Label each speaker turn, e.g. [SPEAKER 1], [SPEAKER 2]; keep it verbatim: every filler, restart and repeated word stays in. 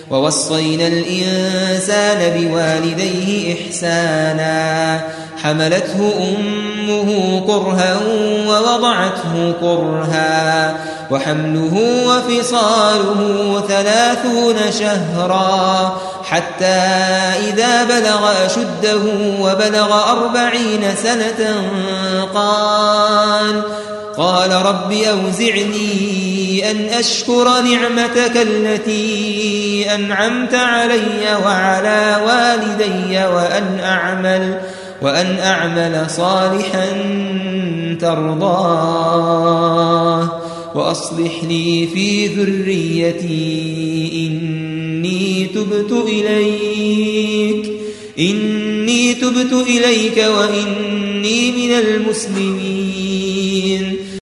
[SPEAKER 1] ووصينا الإنسان بوالديه إحسانا حملته أمه كرها ووضعته كرها وحمله وفصاله ثلاثون شهرا حتى إذا بلغ أشده وبلغ أربعين سنة قال قال رب أوزعني أن أشكر نعمتك التي أنعمت علي وعلى والدي وأن أعمل وأن أعمل صالحا ترضاه وأصلح لي في ذريتي إني تبت إليك إني تبت إليك وإني من المسلمين